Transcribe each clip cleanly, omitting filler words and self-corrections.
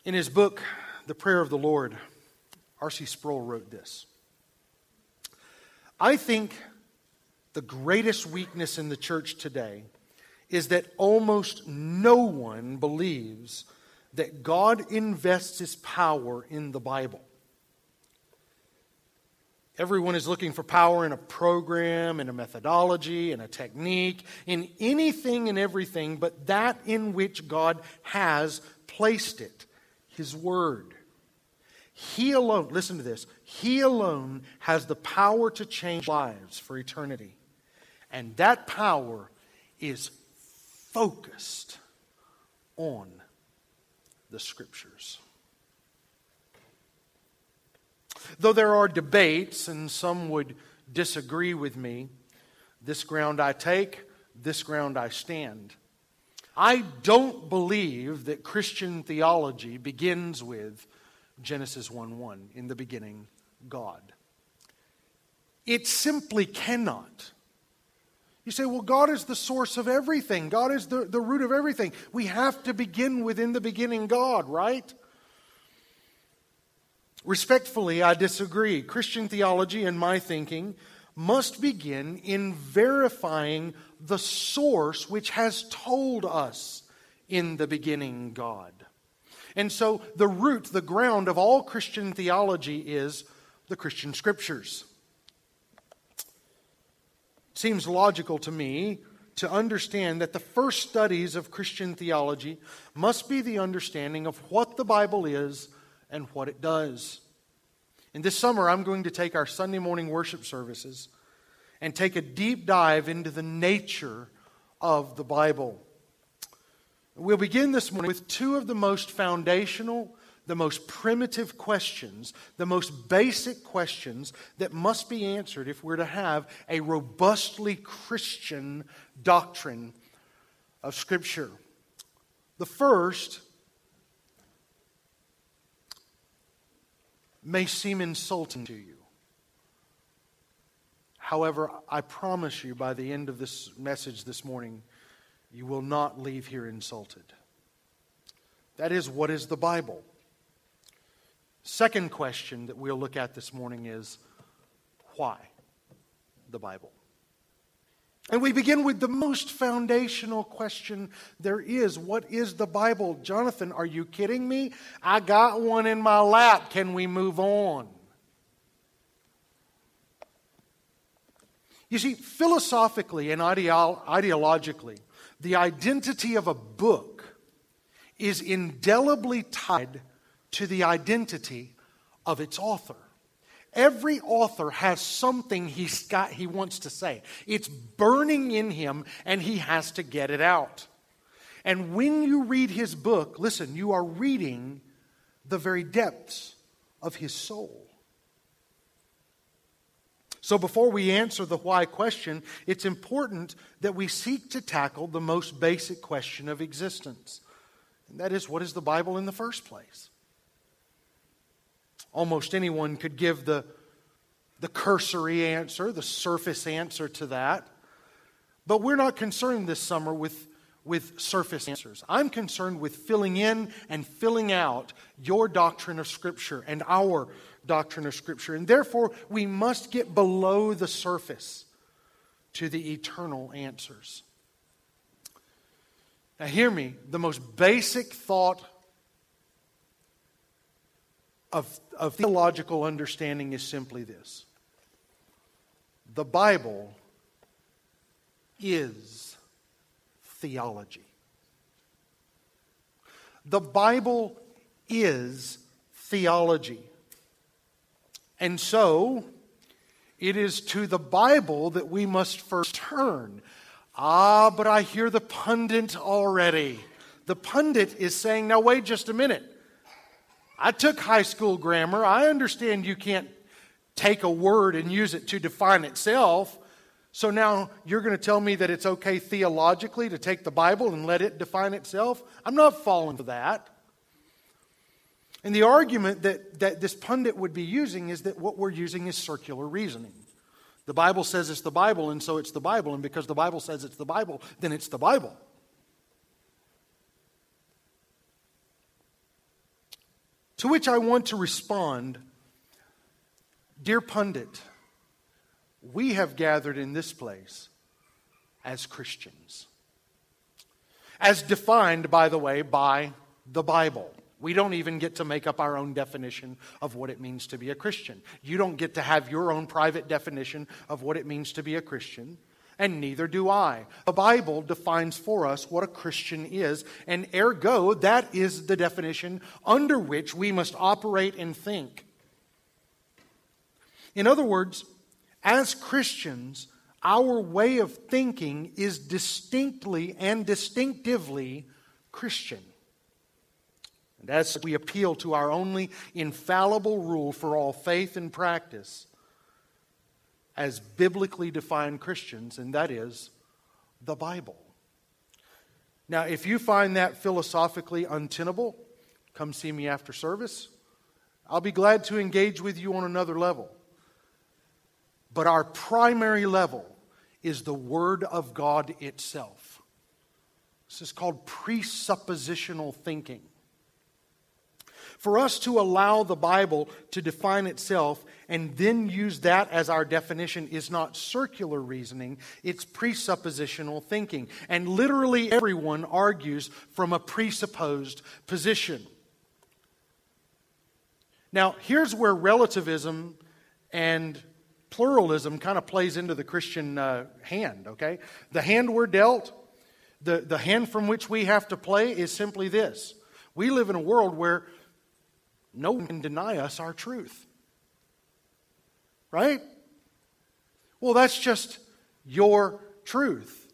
In his book, The Prayer of the Lord, R.C. Sproul wrote this: I think the greatest weakness in the church today is that almost no one believes that God invests His power in the Bible. Everyone is looking for power in a program, in a methodology, in a technique, in anything and everything but that in which God has placed it, His Word. He alone, listen to this, He alone has the power to change lives for eternity. And that power is focused on the Scriptures. Though there are debates, and some would disagree with me, this ground I take, this ground I stand. I don't believe that Christian theology begins with Genesis 1:1, in the beginning, God. It simply cannot. You say, well, God is the source of everything. God is the root of everything. We have to begin with in the beginning God, right? Respectfully, I disagree. Christian theology, in my thinking, must begin in verifying the source which has told us in the beginning God. And so the root, the ground of all Christian theology is the Christian Scriptures. It seems logical to me to understand that the first studies of Christian theology must be the understanding of what the Bible is and what it does. And this summer, I'm going to take our Sunday morning worship services and take a deep dive into the nature of the Bible. We'll begin this morning with two of the most foundational, the most primitive questions, the most basic questions that must be answered if we're to have a robustly Christian doctrine of Scripture. The first may seem insulting to you. However, I promise you by the end of this message this morning, you will not leave here insulted. That is, what is the Bible? Second question that we'll look at this morning is, why the Bible? And we begin with the most foundational question there is. What is the Bible? Jonathan, are you kidding me? I got one in my lap. Can we move on? You see, philosophically and ideologically, the identity of a book is indelibly tied to the identity of its author. Every author has something he wants to say. It's burning in him, and he has to get it out. And when you read his book, listen, you are reading the very depths of his soul. So before we answer the why question, it's important that we seek to tackle the most basic question of existence. And that is, what is the Bible in the first place? Almost anyone could give the cursory answer, the surface answer to that. But we're not concerned this summer with surface answers. I'm concerned with filling in and filling out your doctrine of Scripture and our doctrine of Scripture. And therefore, we must get below the surface to the eternal answers. Now hear me, the most basic thought of theological understanding is simply this. The Bible is theology. The Bible is theology. And so, it is to the Bible that we must first turn. But I hear the pundit already. The pundit is saying, now wait just a minute. I took high school grammar. I understand you can't take a word and use it to define itself. So now you're going to tell me that it's okay theologically to take the Bible and let it define itself? I'm not falling for that. And the argument that this pundit would be using is that what we're using is circular reasoning. The Bible says it's the Bible, and so it's the Bible. And because the Bible says it's the Bible, then it's the Bible. To which I want to respond, dear pundit, we have gathered in this place as Christians. As defined, by the way, by the Bible. We don't even get to make up our own definition of what it means to be a Christian. You don't get to have your own private definition of what it means to be a Christian, and neither do I. The Bible defines for us what a Christian is, and ergo, that is the definition under which we must operate and think. In other words, as Christians, our way of thinking is distinctly and distinctively Christian. And as we appeal to our only infallible rule for all faith and practice as biblically defined Christians, and that is the Bible. Now, if you find that philosophically untenable, come see me after service. I'll be glad to engage with you on another level. But our primary level is the Word of God itself. This is called presuppositional thinking. For us to allow the Bible to define itself and then use that as our definition is not circular reasoning, it's presuppositional thinking. And literally everyone argues from a presupposed position. Now, here's where relativism and pluralism kind of plays into the Christian hand, okay? The hand we're dealt, the hand from which we have to play is simply this. We live in a world where no one can deny us our truth. Right? Well, that's just your truth.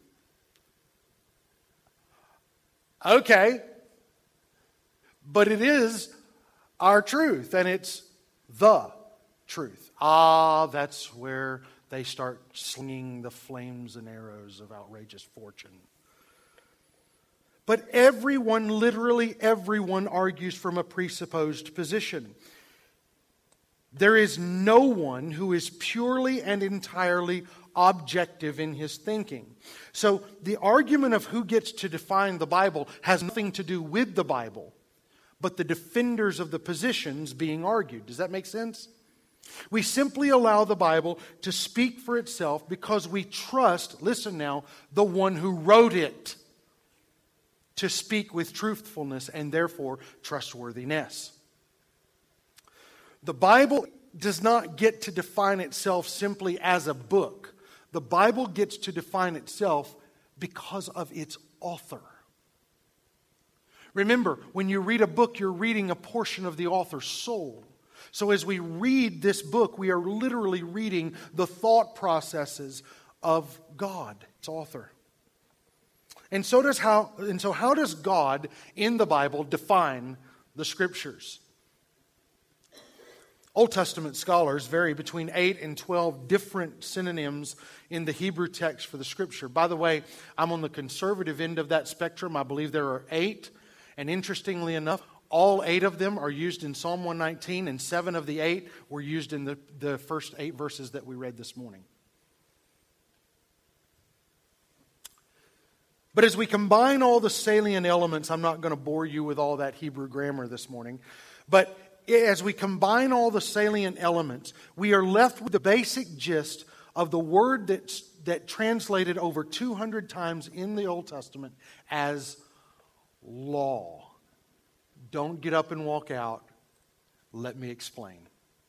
Okay. But it is our truth, and it's the truth. That's where they start slinging the flames and arrows of outrageous fortune. But everyone, literally everyone, argues from a presupposed position. There is no one who is purely and entirely objective in his thinking. So the argument of who gets to define the Bible has nothing to do with the Bible, but the defenders of the positions being argued. Does that make sense? We simply allow the Bible to speak for itself because we trust, listen now, the one who wrote it to speak with truthfulness and therefore trustworthiness. The Bible does not get to define itself simply as a book. The Bible gets to define itself because of its author. Remember, when you read a book, you're reading a portion of the author's soul. So as we read this book, we are literally reading the thought processes of God, its author. And so how does God in the Bible define the Scriptures? Old Testament scholars vary between 8 and 12 different synonyms in the Hebrew text for the Scripture. By the way, I'm on the conservative end of that spectrum. I believe there are 8. And interestingly enough, all 8 of them are used in Psalm 119, and 7 of the 8 were used in the first 8 verses that we read this morning. But as we combine all the salient elements, I'm not going to bore you with all that Hebrew grammar this morning, but as we combine all the salient elements, we are left with the basic gist of the word that translated over 200 times in the Old Testament as law. Don't get up and walk out. Let me explain.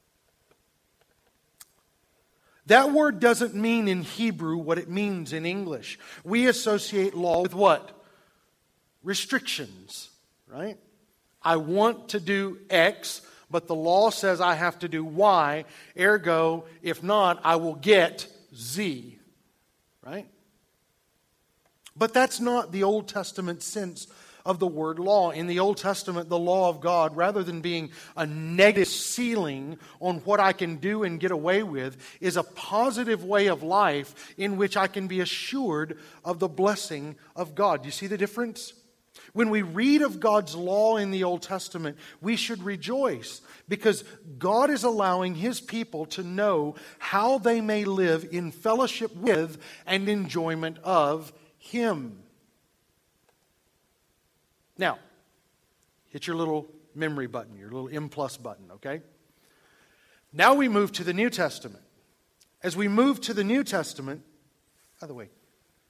That word doesn't mean in Hebrew what it means in English. We associate law with what? Restrictions, right? I want to do X, but the law says I have to do Y. Ergo, if not, I will get Z, right? But that's not the Old Testament sense of the word law. In the Old Testament, the law of God, rather than being a negative ceiling on what I can do and get away with, is a positive way of life in which I can be assured of the blessing of God. Do you see the difference? When we read of God's law in the Old Testament, we should rejoice because God is allowing His people to know how they may live in fellowship with and enjoyment of Him. Now, hit your little memory button, your little M+ button, okay? Now we move to the New Testament. As we move to the New Testament, by the way,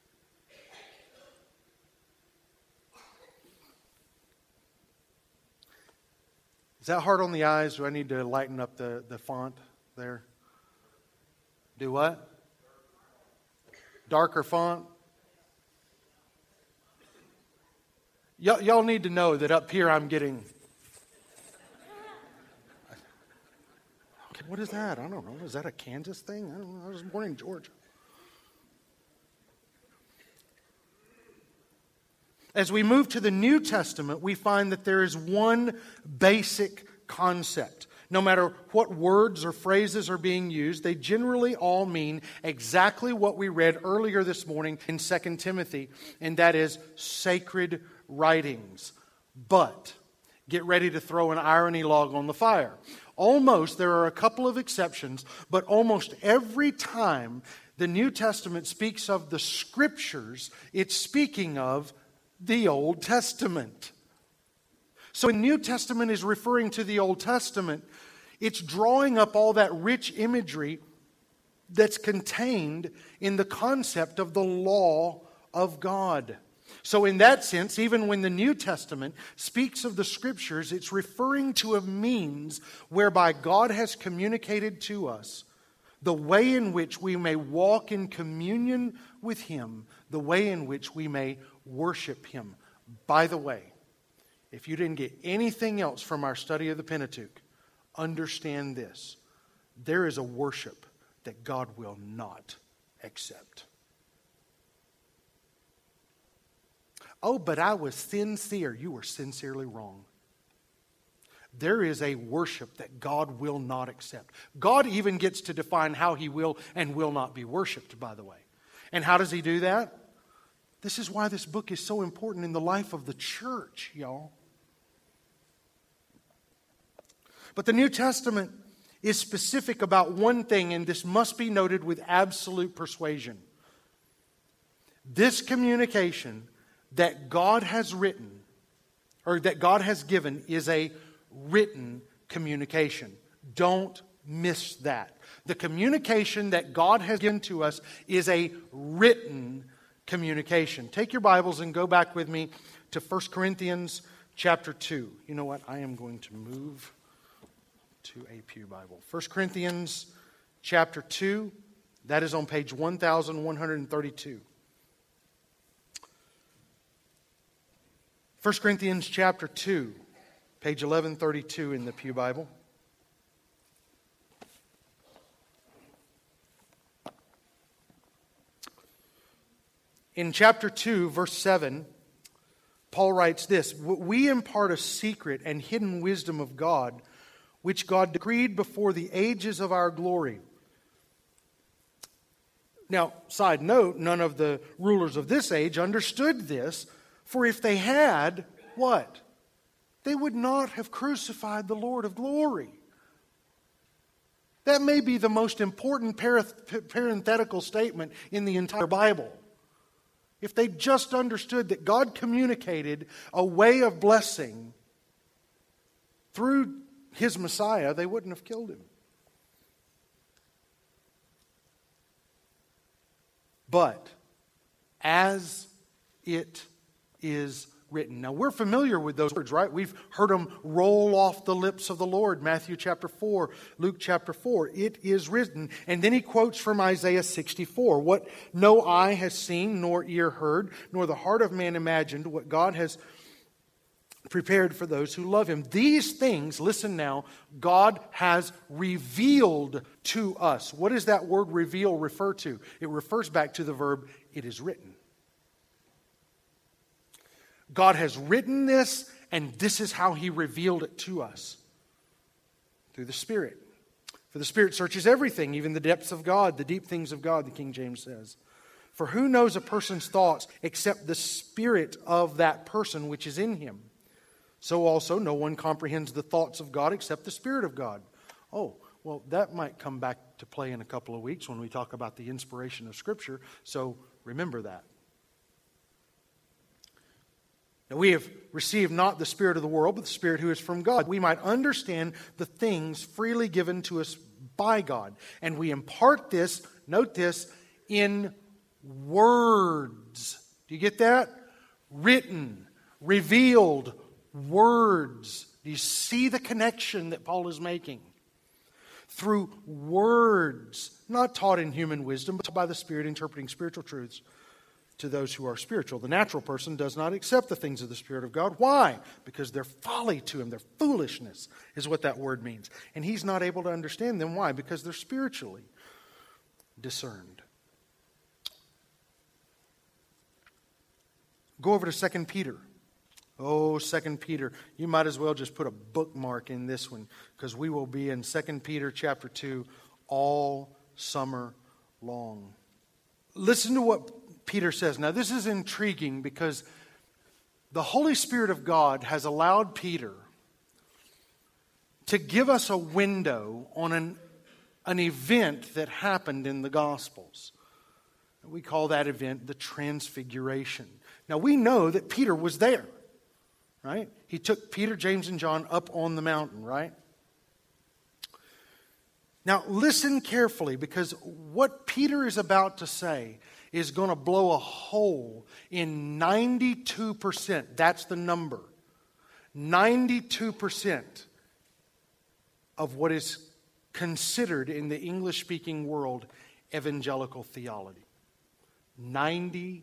is that hard on the eyes? Do I need to lighten up the font there? Do what? Darker font? Y'all need to know that up here I'm getting... What is that? I don't know. Is that a Kansas thing? I don't know. I was born in Georgia. As we move to the New Testament, we find that there is one basic concept. No matter what words or phrases are being used, they generally all mean exactly what we read earlier this morning in 2 Timothy, and that is sacred writings. But, get ready to throw an irony log on the fire. There are a couple of exceptions, but almost every time the New Testament speaks of the Scriptures, it's speaking of the Old Testament. So when New Testament is referring to the Old Testament, it's drawing up all that rich imagery that's contained in the concept of the law of God. So in that sense, even when the New Testament speaks of the Scriptures, it's referring to a means whereby God has communicated to us the way in which we may walk in communion with Him, the way in which we may worship Him. By the way, if you didn't get anything else from our study of the Pentateuch, understand this. There is a worship that God will not accept. Oh, but I was sincere. You were sincerely wrong. There is a worship that God will not accept. God even gets to define how He will and will not be worshiped, by the way. And how does He do that? This is why this book is so important in the life of the church, y'all. But the New Testament is specific about one thing, and this must be noted with absolute persuasion. This communication that God has written, or that God has given, is a written communication. Don't miss that. The communication that God has given to us is a written communication. Take your Bibles and go back with me to 1 Corinthians chapter 2. You know what? I am going to move to a Pew Bible. 1 Corinthians chapter 2. That is on page 1132. 1 Corinthians chapter 2, page 1132 in the Pew Bible. In chapter 2, verse 7, Paul writes this: "We impart a secret and hidden wisdom of God, which God decreed before the ages of our glory." Now, side note, none of the rulers of this age understood this, for if they had, what? They would not have crucified the Lord of glory. That may be the most important parenthetical statement in the entire Bible. If they just understood that God communicated a way of blessing through His Messiah, they wouldn't have killed Him. But as it is written. Now, we're familiar with those words, right? We've heard them roll off the lips of the Lord. Matthew chapter 4, Luke chapter 4. It is written. And then he quotes from Isaiah 64. "What no eye has seen, nor ear heard, nor the heart of man imagined, what God has prepared for those who love Him. These things," listen now, "God has revealed to us." What does that word reveal refer to? It refers back to the verb, "it is written." God has written this, and this is how He revealed it to us. Through the Spirit. "For the Spirit searches everything, even the depths of God, the deep things of God," the King James says. "For who knows a person's thoughts except the spirit of that person which is in him? So also no one comprehends the thoughts of God except the Spirit of God." Oh, well, that might come back to play in a couple of weeks when we talk about the inspiration of Scripture, so remember that. Now we have received not the spirit of the world, but the Spirit who is from God. We might understand the things freely given to us by God. And we impart this, note this, in words. Do you get that? Written, revealed words. Do you see the connection that Paul is making? Through words, not taught in human wisdom, but by the Spirit, interpreting spiritual truths to those who are spiritual. The natural person does not accept the things of the Spirit of God. Why? Because they're folly to him. Their foolishness is what that word means. And he's not able to understand them. Why? Because they're spiritually discerned. Go over to 2 Peter. Oh, 2 Peter. You might as well just put a bookmark in this one, because we will be in 2 Peter chapter 2 all summer long. Listen to what Peter says. Now, this is intriguing because the Holy Spirit of God has allowed Peter to give us a window on an event that happened in the Gospels. We call that event the Transfiguration. Now, we know that Peter was there, right? He took Peter, James, and John up on the mountain, right? Now, listen carefully, because what Peter is about to say is going to blow a hole in 92%. That's the number. 92% of what is considered in the English-speaking world evangelical theology. 92%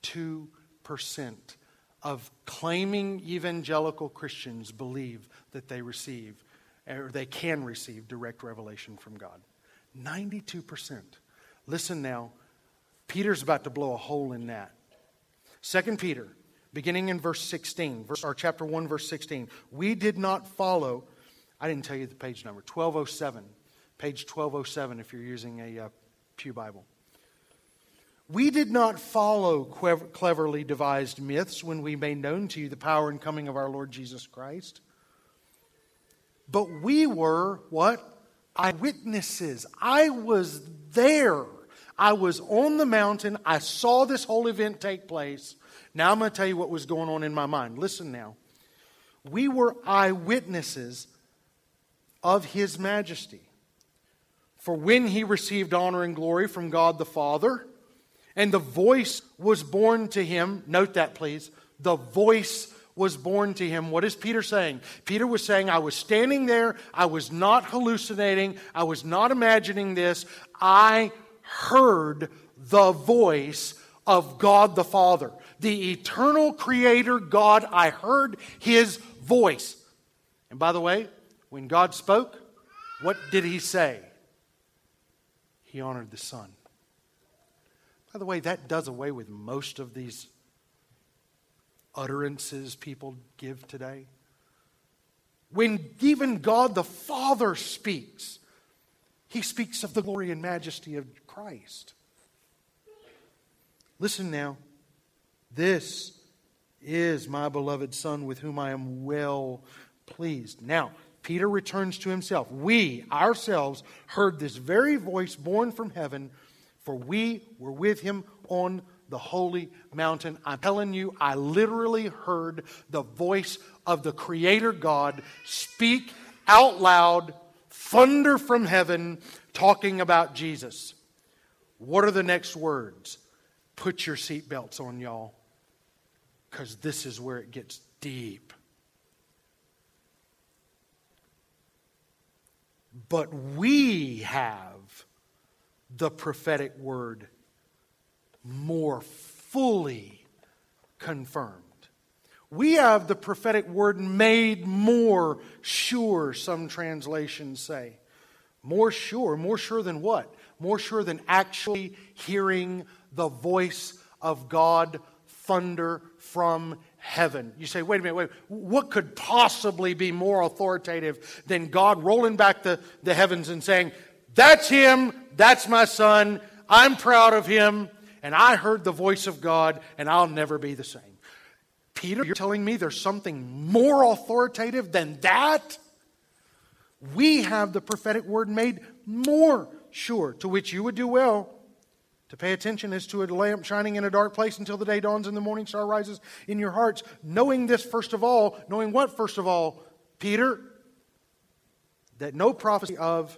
of claiming evangelical Christians believe that they receive, or they can receive, direct revelation from God. 92%. Listen now. Peter's about to blow a hole in that. 2 Peter, beginning in verse 16, chapter 1, verse 16. We did not follow, I didn't tell you the page number, 1207. Page 1207 if you're using a Pew Bible. We did not follow cleverly devised myths when we made known to you the power and coming of our Lord Jesus Christ. But we were, what? Eyewitnesses. I was there. I was on the mountain. I saw this whole event take place. Now I'm going to tell you what was going on in my mind. Listen now. We were eyewitnesses of His majesty. For when He received honor and glory from God the Father, and the voice was born to Him, note that please, the voice was born to Him. What is Peter saying? Peter was saying, I was standing there, I was not hallucinating, I was not imagining this, I heard the voice of God the Father. The eternal Creator God, I heard His voice. And by the way, when God spoke, what did He say? He honored the Son. By the way, that does away with most of these utterances people give today. When even God the Father speaks, He speaks of the glory and majesty of Christ. Listen now. This is my beloved Son with whom I am well pleased. Now, Peter returns to himself. We, ourselves, heard this very voice born from heaven, for we were with Him on the holy mountain. I'm telling you, I literally heard the voice of the Creator God speak out loud, thunder from heaven, talking about Jesus. What are the next words? Put your seatbelts on, y'all, because this is where it gets deep. But we have the prophetic word more fully confirmed. We have the prophetic word made more sure, some translations say. More sure than what? More sure than actually hearing the voice of God thunder from heaven. You say, wait a minute, what could possibly be more authoritative than God rolling back the heavens and saying, that's Him, that's my Son, I'm proud of Him, and I heard the voice of God, and I'll never be the same. Peter, you're telling me there's something more authoritative than that? We have the prophetic word made more sure, to which you would do well To pay attention is to a lamp shining in a dark place until the day dawns and the morning star rises in your hearts. Knowing this first of all, knowing what first of all, Peter? That no prophecy of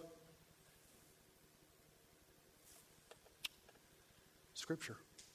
Scripture.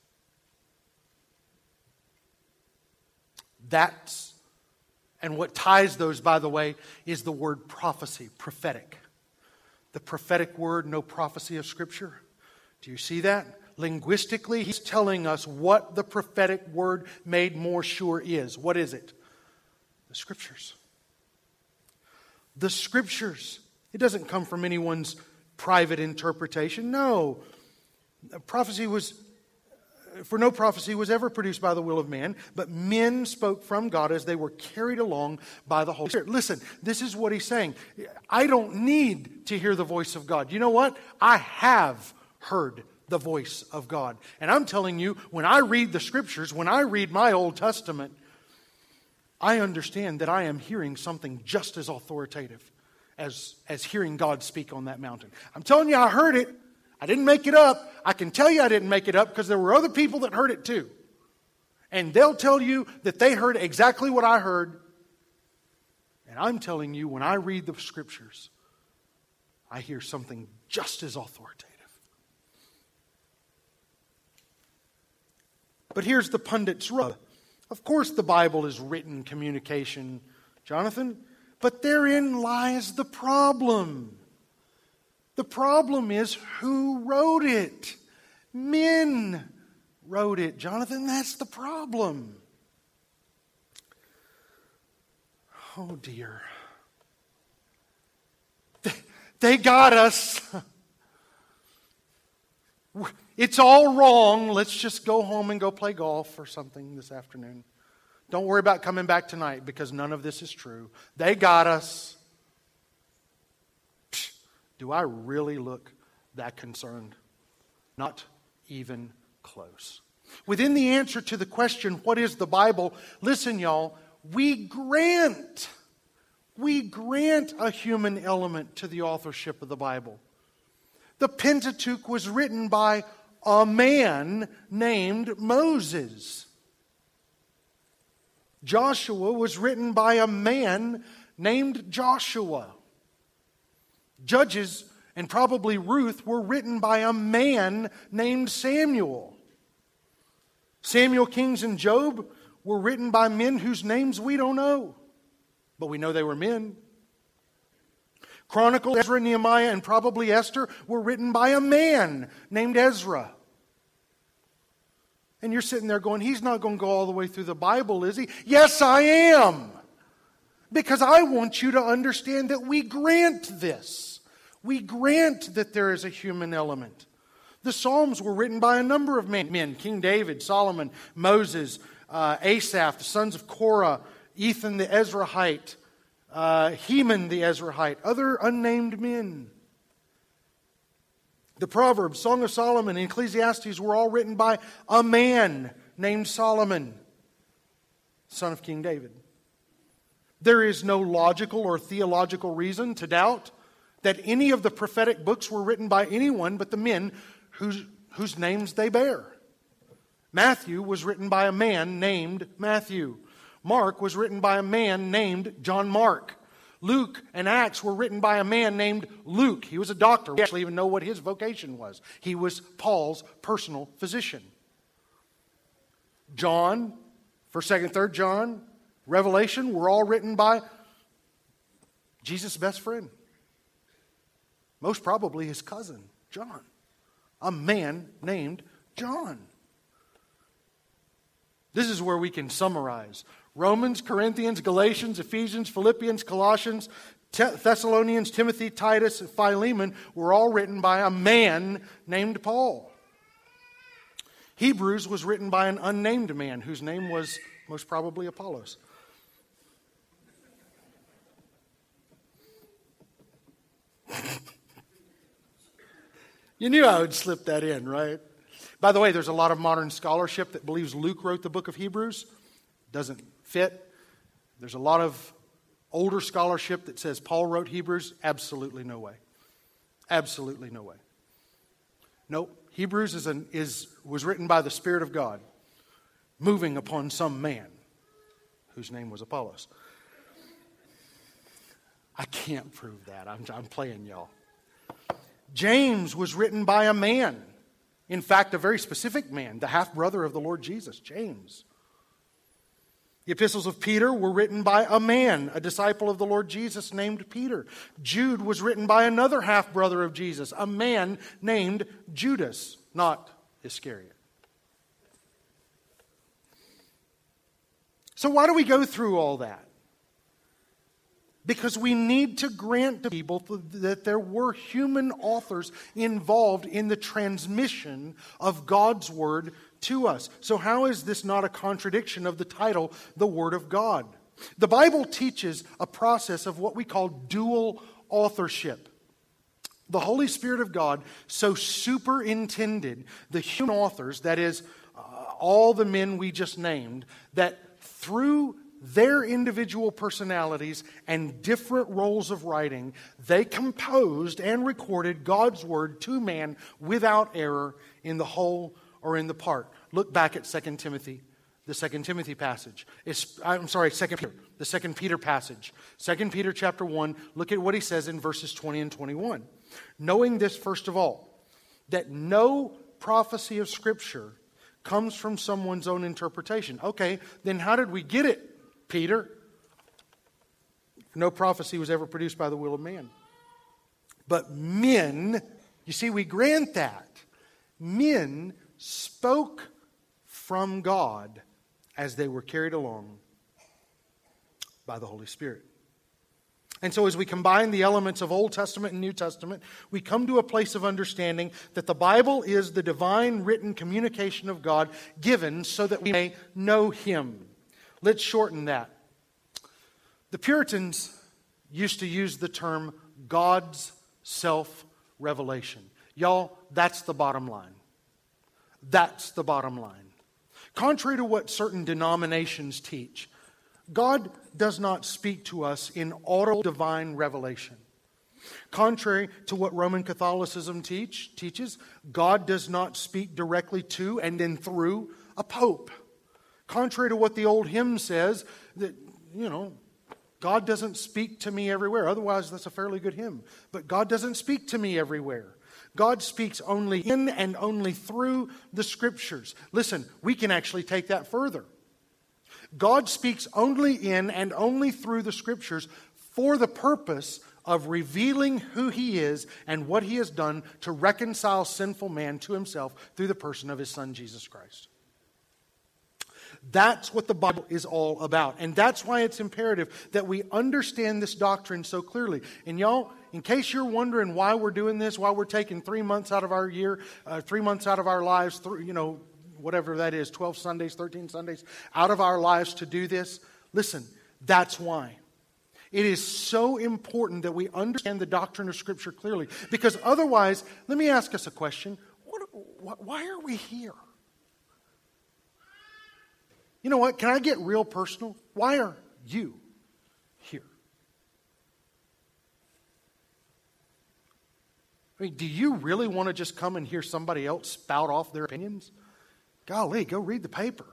That's, and what ties those, by the way, is the word prophecy, prophetic. The prophetic word, no prophecy of Scripture. Do you see that? Linguistically, he's telling us what the prophetic word made more sure is. What is it? The Scriptures. The Scriptures. It doesn't come from anyone's private interpretation. No. Prophecy was, for no prophecy was ever produced by the will of man, but men spoke from God as they were carried along by the Holy Spirit. Listen, this is what he's saying. I don't need to hear the voice of God. You know what? I have heard the voice of God. And I'm telling you, when I read the Scriptures, when I read my Old Testament, I understand that I am hearing something just as authoritative as hearing God speak on that mountain. I'm telling you, I heard it. I didn't make it up. I can tell you I didn't make it up because there were other people that heard it too. And they'll tell you that they heard exactly what I heard. And I'm telling you, when I read the Scriptures, I hear something just as authoritative. But here's the pundit's rub. Of course the Bible is written communication, Jonathan, but therein lies the problem. The problem is who wrote it. Men wrote it, Jonathan. That's the problem. Oh dear. They got us. It's all wrong. Let's just go home and go play golf or something this afternoon. Don't worry about coming back tonight because none of this is true. They got us. Psh, do I really look that concerned? Not even close. Within the answer to the question, what is the Bible? Listen, y'all, we grant a human element to the authorship of the Bible. The Pentateuch was written by a man named Moses. Joshua was written by a man named Joshua. Judges and probably Ruth were written by a man named Samuel. Samuel, Kings, and Job were written by men whose names we don't know, but we know they were men. Chronicles, Ezra, Nehemiah, and probably Esther were written by a man named Ezra. And you're sitting there going, he's not going to go all the way through the Bible, is he? Yes, I am. Because I want you to understand that we grant this. We grant that there is a human element. The Psalms were written by a number of men. King David, Solomon, Moses, Asaph, the sons of Korah, Ethan the Ezrahite, Heman the Ezrahite, other unnamed men. The Proverbs, Song of Solomon, and Ecclesiastes were all written by a man named Solomon, son of King David. There is no logical or theological reason to doubt that any of the prophetic books were written by anyone but the men whose names they bear. Matthew was written by a man named Matthew. Mark was written by a man named John Mark. Luke and Acts were written by a man named Luke. He was a doctor. We actually even know what his vocation was. He was Paul's personal physician. John, 1st, 2nd, 3rd John, Revelation were all written by Jesus' best friend. Most probably his cousin, John. A man named John. This is where we can summarize. Romans, Corinthians, Galatians, Ephesians, Philippians, Colossians, Thessalonians, Timothy, Titus, and Philemon were all written by a man named Paul. Hebrews was written by an unnamed man whose name was most probably Apollos. You knew I would slip that in, right? By the way, there's a lot of modern scholarship that believes Luke wrote the book of Hebrews. Doesn't fit. There's a lot of older scholarship that says Paul wrote Hebrews. Absolutely no way. Absolutely no way. Nope. Hebrews was written by the Spirit of God, moving upon some man whose name was Apollos. I can't prove that. I'm playing y'all. James was written by a man. In fact, a very specific man, the half-brother of the Lord Jesus, James. The epistles of Peter were written by a man, a disciple of the Lord Jesus named Peter. Jude was written by another half-brother of Jesus, a man named Judas, not Iscariot. So why do we go through all that? Because we need to grant to people that there were human authors involved in the transmission of God's Word to us. So how is this not a contradiction of the title, The Word of God? The Bible teaches a process of what we call dual authorship. The Holy Spirit of God so superintended the human authors, that is, all the men we just named, that through their individual personalities and different roles of writing, they composed and recorded God's Word to man without error in the whole or in the part. Look back at 2 Timothy, the 2 Timothy passage. 2 Peter, the 2 Peter passage. 2 Peter chapter 1, look at what he says in verses 20 and 21. Knowing this, first of all, that no prophecy of Scripture comes from someone's own interpretation. Okay, then how did we get it, Peter? No prophecy was ever produced by the will of man. But men, you see, we grant that. Men spoke from God as they were carried along by the Holy Spirit. And so as we combine the elements of Old Testament and New Testament, we come to a place of understanding that the Bible is the divine written communication of God given so that we may know Him. Let's shorten that. The Puritans used to use the term God's self-revelation. Y'all, that's the bottom line. That's the bottom line. Contrary to what certain denominations teach, God does not speak to us in audible divine revelation. Contrary to what Roman Catholicism teaches, God does not speak directly to and then through a pope. Contrary to what the old hymn says, that, God doesn't speak to me everywhere. Otherwise, that's a fairly good hymn. But God doesn't speak to me everywhere. God speaks only in and only through the Scriptures. Listen, we can actually take that further. God speaks only in and only through the Scriptures for the purpose of revealing who He is and what He has done to reconcile sinful man to Himself through the person of His Son, Jesus Christ. That's what the Bible is all about. And that's why it's imperative that we understand this doctrine so clearly. And y'all, in case you're wondering why we're doing this, why we're taking 3 months out of our year, 3 months out of our lives, whatever that is, 12 Sundays, 13 Sundays, out of our lives to do this, listen, that's why. It is so important that we understand the doctrine of Scripture clearly. Because otherwise, let me ask us a question. Why are we here? You know what? Can I get real personal? Why are you here? I mean, do you really want to just come and hear somebody else spout off their opinions? Golly, go read the paper.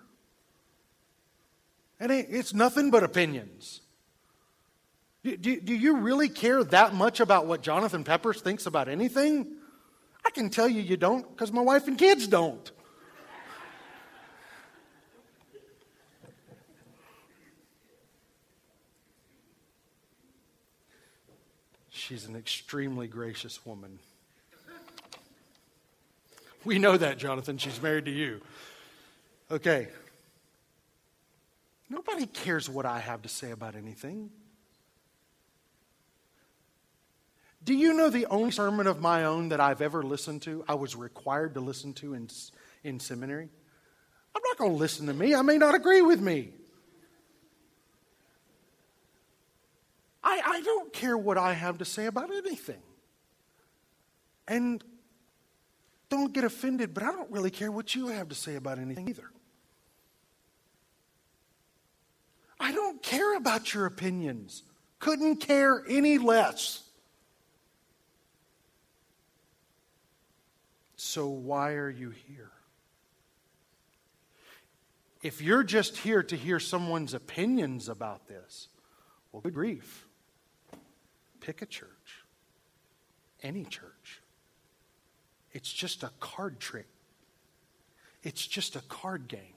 It's nothing but opinions. Do you really care that much about what Jonathan Peppers thinks about anything? I can tell you don't, because my wife and kids don't. She's an extremely gracious woman. We know that, Jonathan. She's married to you. Okay. Nobody cares what I have to say about anything. Do you know the only sermon of my own that I've ever listened to, I was required to listen to in seminary? I'm not going to listen to me. I may not agree with me. I don't care what I have to say about anything. And don't get offended, but I don't really care what you have to say about anything either. I don't care about your opinions. Couldn't care any less. So why are you here? If you're just here to hear someone's opinions about this, well, good grief. Pick a church. Any church. It's just a card trick. It's just a card game.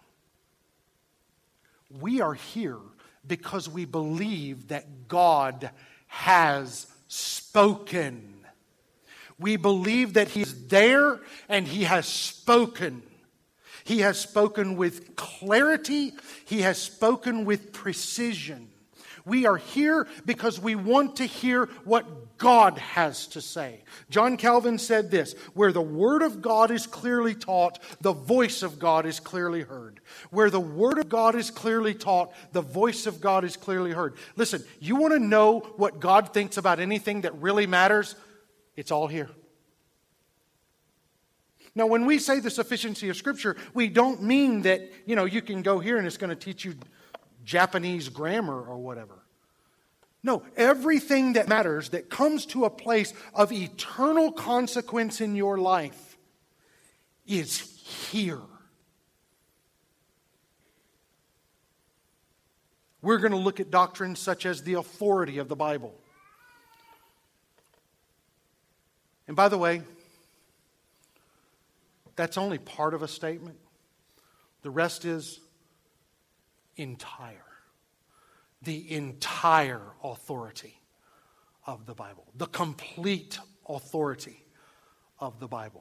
We are here because we believe that God has spoken. We believe that He is there and He has spoken. He has spoken with clarity. He has spoken with precision. We are here because we want to hear what God has to say. John Calvin said this, where the Word of God is clearly taught, the voice of God is clearly heard. Where the Word of God is clearly taught, the voice of God is clearly heard. Listen, you want to know what God thinks about anything that really matters? It's all here. Now, when we say the sufficiency of Scripture, we don't mean that, you can go here and it's going to teach you Japanese grammar or whatever. No, everything that matters, that comes to a place of eternal consequence in your life, is here. We're going to look at doctrines such as the authority of the Bible. And by the way, that's only part of a statement. The rest is entire. The entire authority of the Bible. The complete authority of the Bible.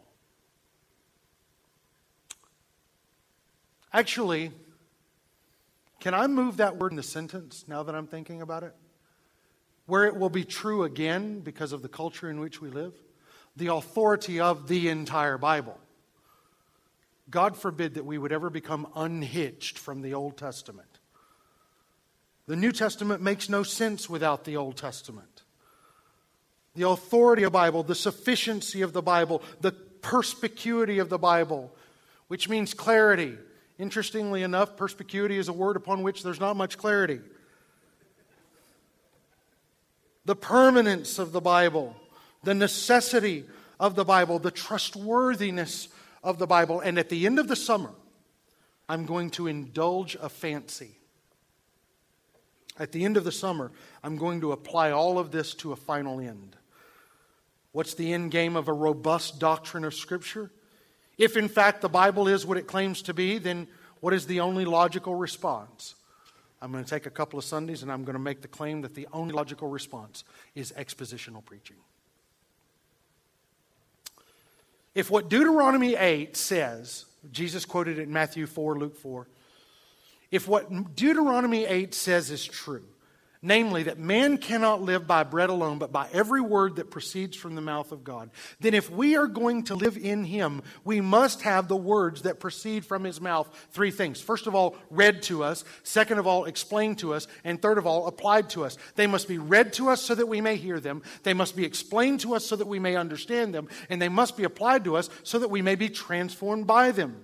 Actually, can I move that word in the sentence now that I'm thinking about it? Where it will be true again because of the culture in which we live. The authority of the entire Bible. God forbid that we would ever become unhitched from the Old Testament. The New Testament makes no sense without the Old Testament. The authority of the Bible, the sufficiency of the Bible, the perspicuity of the Bible, which means clarity. Interestingly enough, perspicuity is a word upon which there's not much clarity. The permanence of the Bible, the necessity of the Bible, the trustworthiness of the Bible. And at the end of the summer, I'm going to indulge a fancy. At the end of the summer, I'm going to apply all of this to a final end. What's the end game of a robust doctrine of Scripture? If in fact the Bible is what it claims to be, then what is the only logical response? I'm going to take a couple of Sundays and I'm going to make the claim that the only logical response is expositional preaching. If what Deuteronomy 8 says, Jesus quoted it in Matthew 4, Luke 4, if what Deuteronomy 8 says is true, namely that man cannot live by bread alone, but by every word that proceeds from the mouth of God, then if we are going to live in Him, we must have the words that proceed from His mouth. Three things. First of all, read to us. Second of all, explained to us. And third of all, applied to us. They must be read to us so that we may hear them. They must be explained to us so that we may understand them. And they must be applied to us so that we may be transformed by them.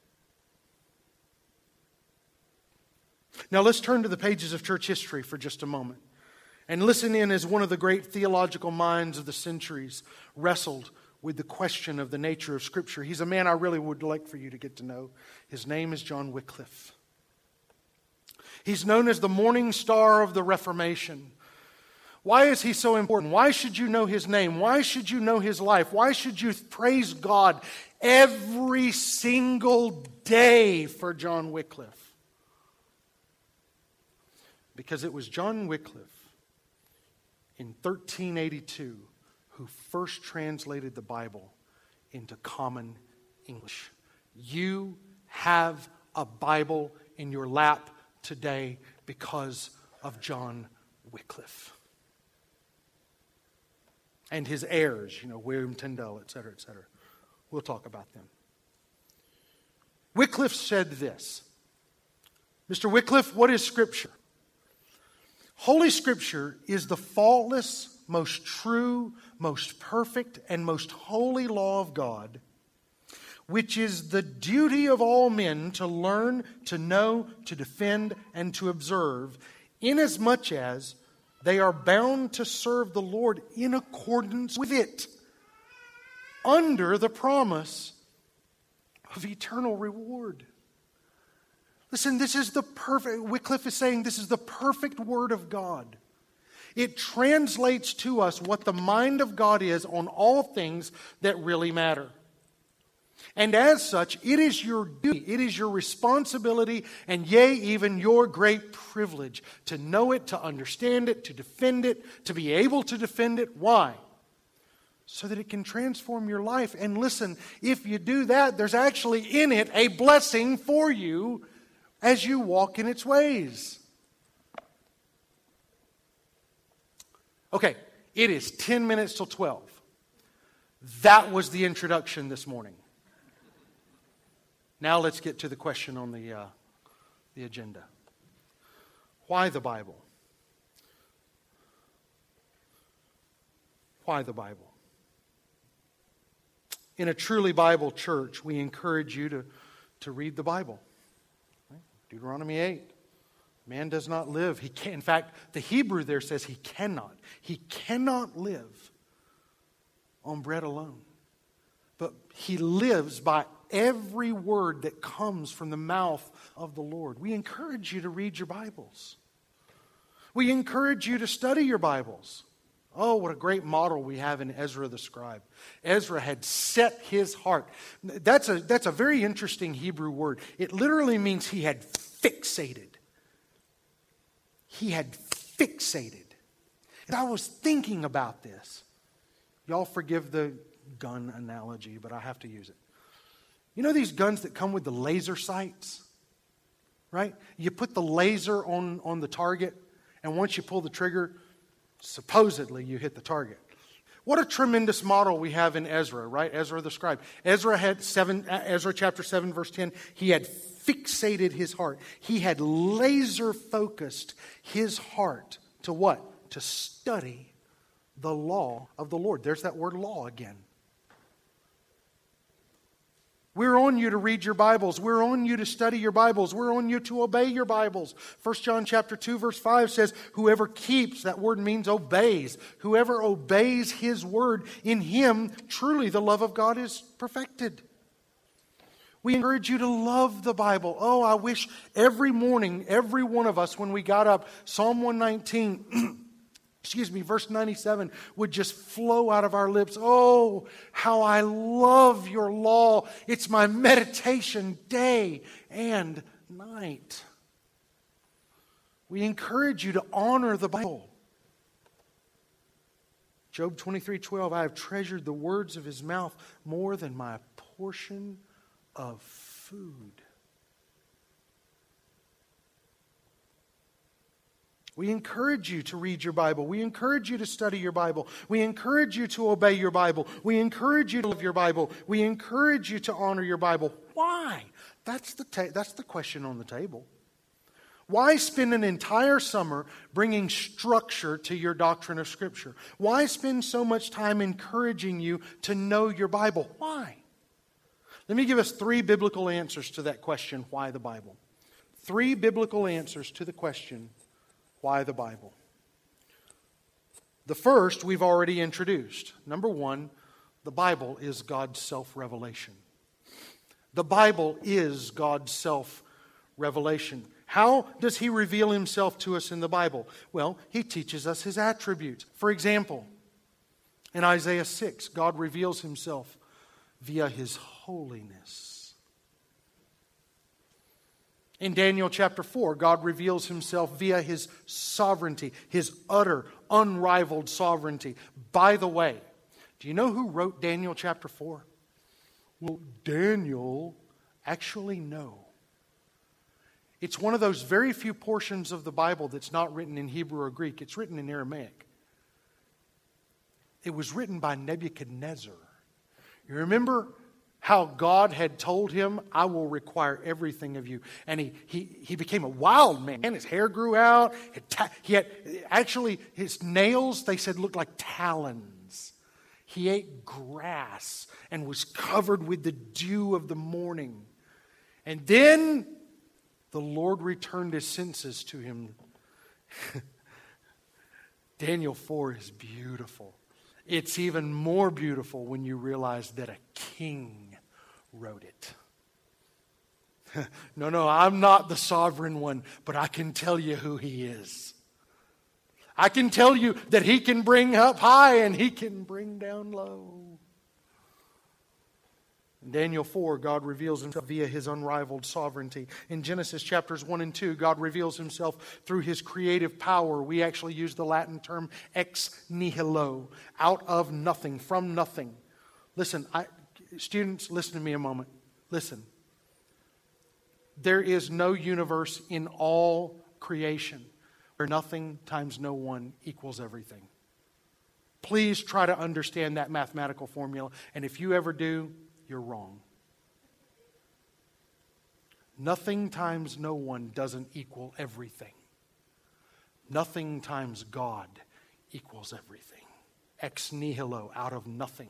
Now let's turn to the pages of church history for just a moment and listen in as one of the great theological minds of the centuries wrestled with the question of the nature of Scripture. He's a man I really would like for you to get to know. His name is John Wycliffe. He's known as the morning star of the Reformation. Why is he so important? Why should you know his name? Why should you know his life? Why should you praise God every single day for John Wycliffe? Because it was John Wycliffe in 1382 who first translated the Bible into common English. You have a Bible in your lap today because of John Wycliffe. And his heirs, William Tyndale, etc., etc. We'll talk about them. Wycliffe said this. Mr. Wycliffe, what is Scripture? Holy Scripture is the faultless, most true, most perfect, and most holy law of God, which is the duty of all men to learn, to know, to defend, and to observe, inasmuch as they are bound to serve the Lord in accordance with it, under the promise of eternal reward. Listen, this is the perfect, Wycliffe is saying this is the perfect Word of God. It translates to us what the mind of God is on all things that really matter. And as such, it is your duty, it is your responsibility, and yea, even your great privilege to know it, to understand it, to defend it, to be able to defend it. Why? So that it can transform your life. And listen, if you do that, there's actually in it a blessing for you as you walk in its ways. Okay, it is 10 minutes till 12. That was the introduction this morning. Now let's get to the question on the agenda. Why the Bible? Why the Bible? In a truly Bible church, we encourage you to read the Bible. Deuteronomy 8. Man does not live. He can. In fact, the Hebrew there says he cannot. He cannot live on bread alone. But he lives by every word that comes from the mouth of the Lord. We encourage you to read your Bibles. We encourage you to study your Bibles. Oh, what a great model we have in Ezra the scribe. Ezra had set his heart. That's a very interesting Hebrew word. It literally means he had fixated. He had fixated. And I was thinking about this. Y'all forgive the gun analogy, but I have to use it. You know these guns that come with the laser sights? Right? You put the laser on the target, and once you pull the trigger, supposedly you hit the target. What a tremendous model we have in Ezra, right? Ezra the scribe. Ezra chapter 7, verse 10. He had fixated his heart. He had laser focused his heart to what? To study the law of the Lord. There's that word law again. We're on you to read your Bibles. We're on you to study your Bibles. We're on you to obey your Bibles. 1 John chapter 2 verse 5 says, whoever keeps, that word means obeys. Whoever obeys his word, in him truly the love of God is perfected. We encourage you to love the Bible. Oh, I wish every morning, every one of us when we got up, Psalm 119, verse 97 would just flow out of our lips. Oh, how I love your law. It's my meditation day and night. We encourage you to honor the Bible. Job 23:12, I have treasured the words of his mouth more than my portion of food. We encourage you to read your Bible. We encourage you to study your Bible. We encourage you to obey your Bible. We encourage you to love your Bible. We encourage you to honor your Bible. Why? That's the question on the table. Why spend an entire summer bringing structure to your doctrine of Scripture? Why spend so much time encouraging you to know your Bible? Why? Let me give us 3 biblical answers to that question, why the Bible? 3 biblical answers to the question, why the Bible? The first we've already introduced. Number 1, the Bible is God's self-revelation. The Bible is God's self-revelation. How does He reveal Himself to us in the Bible? Well, He teaches us His attributes. For example, in Isaiah 6, God reveals Himself via His holiness. In Daniel chapter 4, God reveals Himself via His sovereignty, His utter, unrivaled sovereignty. By the way, do you know who wrote Daniel chapter 4? Well, Daniel actually no. It's one of those very few portions of the Bible that's not written in Hebrew or Greek. It's written in Aramaic. It was written by Nebuchadnezzar. You remember how God had told him, I will require everything of you. And he became a wild man. His hair grew out. He had actually, his nails, they said, looked like talons. He ate grass and was covered with the dew of the morning. And then the Lord returned His senses to him. Daniel 4 is beautiful. It's even more beautiful when you realize that a king wrote it. No, I'm not the sovereign one, but I can tell you who He is. I can tell you that He can bring up high and He can bring down low. In Daniel 4, God reveals Himself via His unrivaled sovereignty. In Genesis chapters 1 and 2, God reveals Himself through His creative power. We actually use the Latin term ex nihilo, out of nothing, from nothing. Listen, students, listen to me a moment. Listen. There is no universe in all creation where nothing times no one equals everything. Please try to understand that mathematical formula, and if you ever do, you're wrong. Nothing times no one doesn't equal everything. Nothing times God equals everything. Ex nihilo, out of nothing.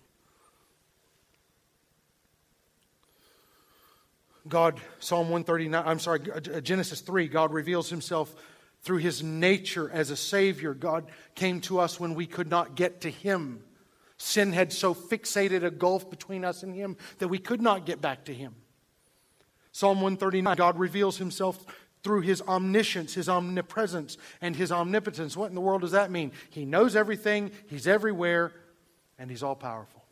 God, Genesis 3, God reveals Himself through His nature as a Savior. God came to us when we could not get to Him. Sin had so fixated a gulf between us and Him that we could not get back to Him. Psalm 139, God reveals Himself through His omniscience, His omnipresence, and His omnipotence. What in the world does that mean? He knows everything, He's everywhere, and He's all-powerful.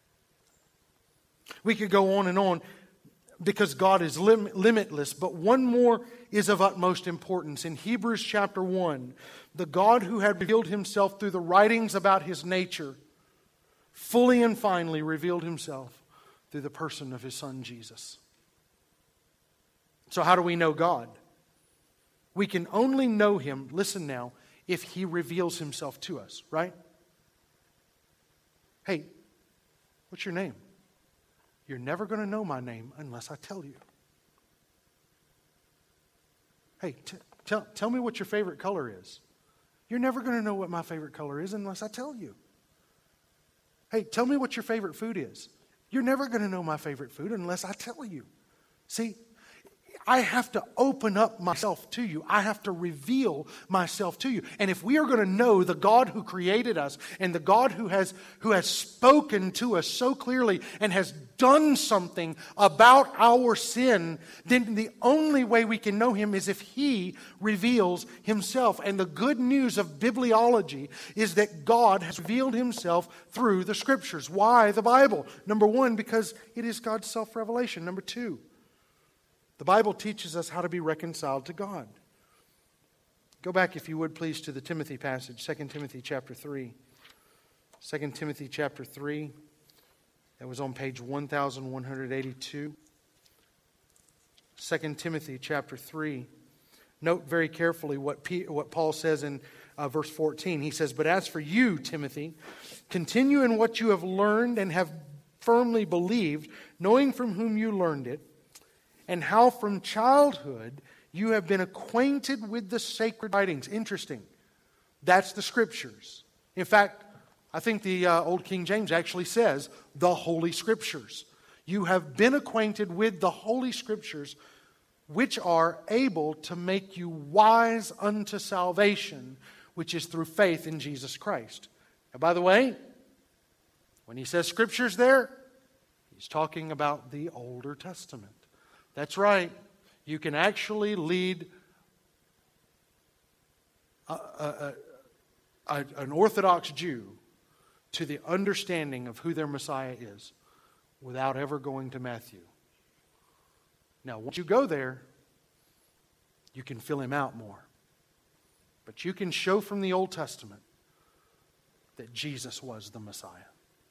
We could go on because God is limitless, but one more is of utmost importance. In Hebrews chapter 1, the God who had revealed Himself through the writings about His nature fully and finally revealed Himself through the person of His Son Jesus. So how do we know God? We can only know Him, listen now, if He reveals Himself to us, right? Hey, what's your name? You're never going to know my name unless I tell you. Hey, tell me what your favorite color is. You're never going to know what my favorite color is unless I tell you. Hey, tell me what your favorite food is. You're never going to know my favorite food unless I tell you. See, I have to open up myself to you. I have to reveal myself to you. And if we are going to know the God who created us and the God who has spoken to us so clearly and has done something about our sin, then the only way we can know Him is if He reveals Himself. And the good news of bibliology is that God has revealed Himself through the Scriptures. Why the Bible? Number one, because it is God's self-revelation. Number two, the Bible teaches us how to be reconciled to God. Go back, if you would, please, to the Timothy passage, 2 Timothy chapter 3. 2 Timothy chapter 3, that was on page 1182. 2 Timothy chapter 3. Note very carefully what Paul says in verse 14. He says, "But as for you, Timothy, continue in what you have learned and have firmly believed, knowing from whom you learned it, and how from childhood you have been acquainted with the sacred writings." Interesting. That's the Scriptures. In fact, I think the Old King James actually says the Holy Scriptures. You have been acquainted with the Holy Scriptures, which are able to make you wise unto salvation, which is through faith in Jesus Christ. Now, by the way, when he says Scriptures there, he's talking about the Older Testament. That's right. You can actually lead an Orthodox Jew to the understanding of who their Messiah is without ever going to Matthew. Now, once you go there, you can fill him out more. But you can show from the Old Testament that Jesus was the Messiah.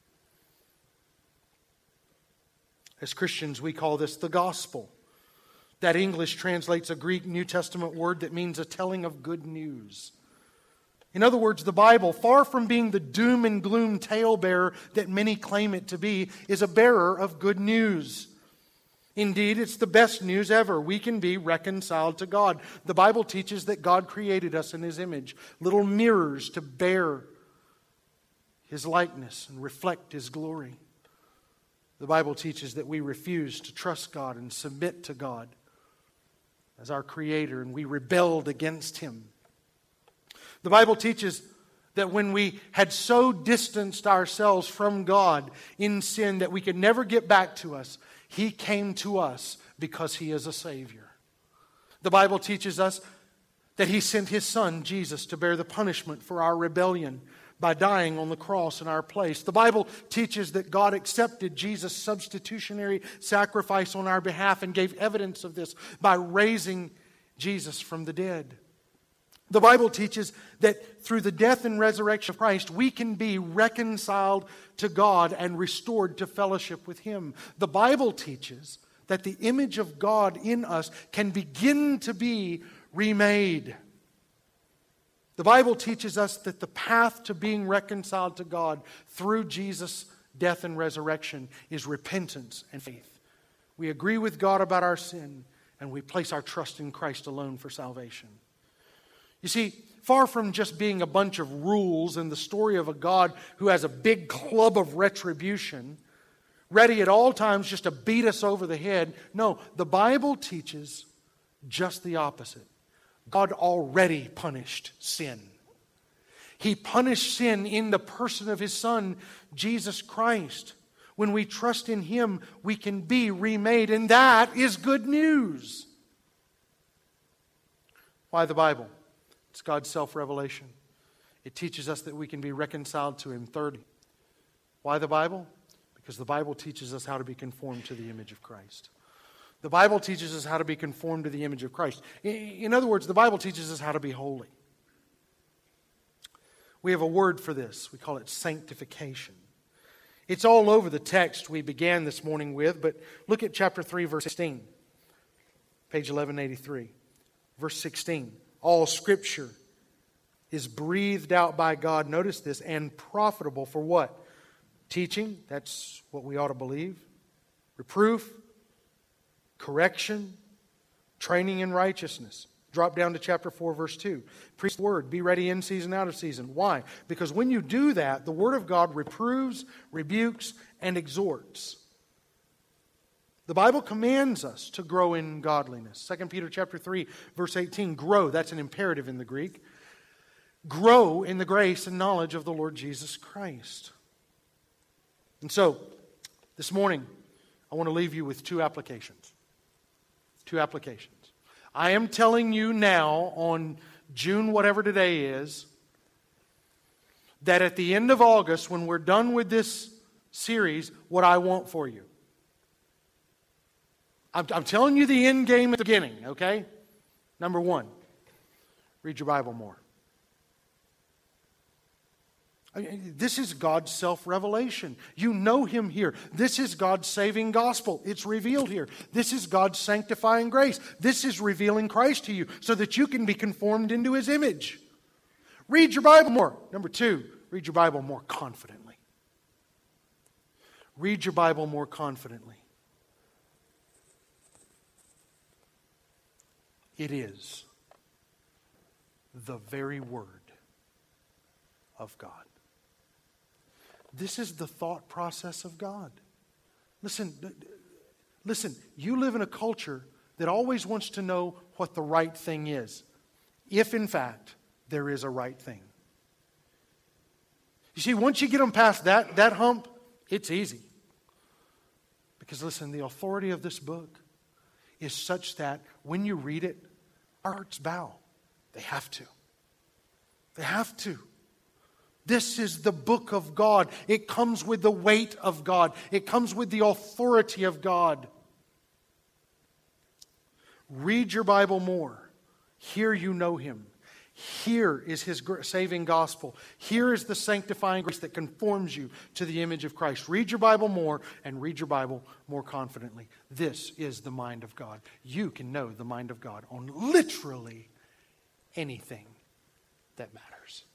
As Christians, we call this the gospel. That English translates a Greek New Testament word that means a telling of good news. In other words, the Bible, far from being the doom and gloom talebearer that many claim it to be, is a bearer of good news. Indeed, it's the best news ever. We can be reconciled to God. The Bible teaches that God created us in His image, little mirrors to bear His likeness and reflect His glory. The Bible teaches that we refuse to trust God and submit to God as our Creator, and we rebelled against Him. The Bible teaches that when we had so distanced ourselves from God in sin that we could never get back to us, He came to us because He is a Savior. The Bible teaches us that He sent His Son, Jesus, to bear the punishment for our rebellion by dying on the cross in our place. The Bible teaches that God accepted Jesus' substitutionary sacrifice on our behalf and gave evidence of this by raising Jesus from the dead. The Bible teaches that through the death and resurrection of Christ, we can be reconciled to God and restored to fellowship with Him. The Bible teaches that the image of God in us can begin to be remade. The Bible teaches us that the path to being reconciled to God through Jesus' death and resurrection is repentance and faith. We agree with God about our sin, and we place our trust in Christ alone for salvation. You see, far from just being a bunch of rules and the story of a God who has a big club of retribution, ready at all times just to beat us over the head, no, the Bible teaches just the opposite. God already punished sin. He punished sin in the person of His Son, Jesus Christ. When we trust in Him, we can be remade, and that is good news. Why the Bible? It's God's self-revelation. It teaches us that we can be reconciled to Him. Thirdly, why the Bible? Because the Bible teaches us how to be conformed to the image of Christ. The Bible teaches us how to be conformed to the image of Christ. In other words, the Bible teaches us how to be holy. We have a word for this. We call it sanctification. It's all over the text we began this morning with, but look at chapter 3, verse 16. Page 1183. Verse 16. All Scripture is breathed out by God, notice this, and profitable for what? Teaching, that's what we ought to believe. Reproof, correction, training in righteousness. Drop down to chapter 4, verse 2. Preach the word. Be ready in season, out of season. Why? Because when you do that, the word of God reproves, rebukes, and exhorts. The Bible commands us to grow in godliness. 2 Peter chapter 3, verse 18. Grow, that's an imperative in the Greek. Grow in the grace and knowledge of the Lord Jesus Christ. And so, this morning, I want to leave you with two applications. Two applications. I am telling you now, on June whatever today is, that at the end of August, when we're done with this series, what I want for you. I'm telling you the end game at the beginning, okay? Number one, read your Bible more. This is God's self-revelation. You know Him here. This is God's saving gospel. It's revealed here. This is God's sanctifying grace. This is revealing Christ to you so that you can be conformed into His image. Read your Bible more. Number two, read your Bible more confidently. Read your Bible more confidently. It is the very Word of God. This is the thought process of God. Listen, you live in a culture that always wants to know what the right thing is, if in fact there is a right thing. You see, once you get them past that hump, it's easy. Because listen, the authority of this book is such that when you read it, our hearts bow. They have to. They have to. This is the book of God. It comes with the weight of God. It comes with the authority of God. Read your Bible more. Here you know Him. Here is His saving gospel. Here is the sanctifying grace that conforms you to the image of Christ. Read your Bible more and read your Bible more confidently. This is the mind of God. You can know the mind of God on literally anything that matters.